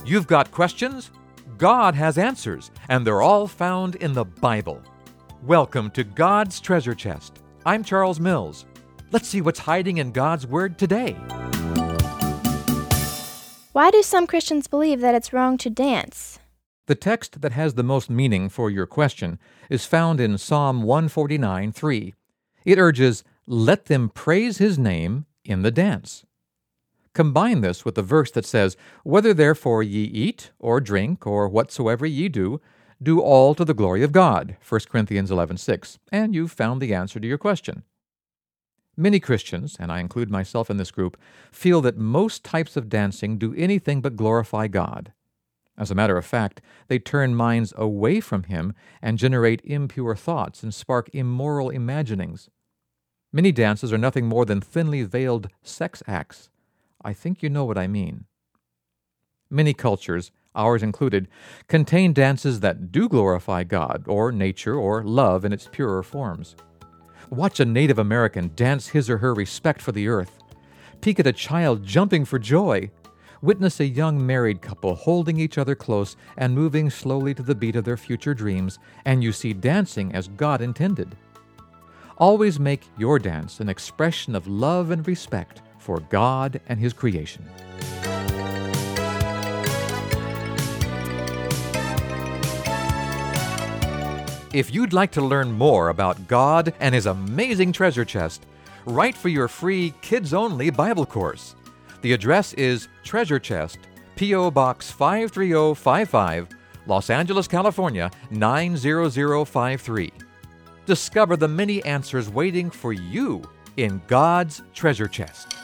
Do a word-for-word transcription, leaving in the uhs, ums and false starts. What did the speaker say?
You've got questions? God has answers, and they're all found in the Bible. Welcome to God's Treasure Chest. I'm Charles Mills. Let's see what's hiding in God's Word today. Why do some Christians believe that it's wrong to dance? The text that has the most meaning for your question is found in Psalm one forty-nine three. It urges, "Let them praise His name in the dance." Combine this with the verse that says, "Whether therefore ye eat, or drink, or whatsoever ye do, do all to the glory of God," First Corinthians eleven six, and you've found the answer to your question. Many Christians, and I include myself in this group, feel that most types of dancing do anything but glorify God. As a matter of fact, they turn minds away from Him and generate impure thoughts and spark immoral imaginings. Many dances are nothing more than thinly veiled sex acts. I think you know what I mean. Many cultures, ours included, contain dances that do glorify God, or nature, or love in its purer forms. Watch a Native American dance his or her respect for the earth. Peek at a child jumping for joy. Witness a young married couple holding each other close and moving slowly to the beat of their future dreams, and you see dancing as God intended. Always make your dance an expression of love and respect for God and His creation. If you'd like to learn more about God and His amazing treasure chest, write for your free kids-only Bible course. The address is Treasure Chest, P O. Box five three zero five five, Los Angeles, California nine zero zero five three. Discover the many answers waiting for you in God's treasure chest.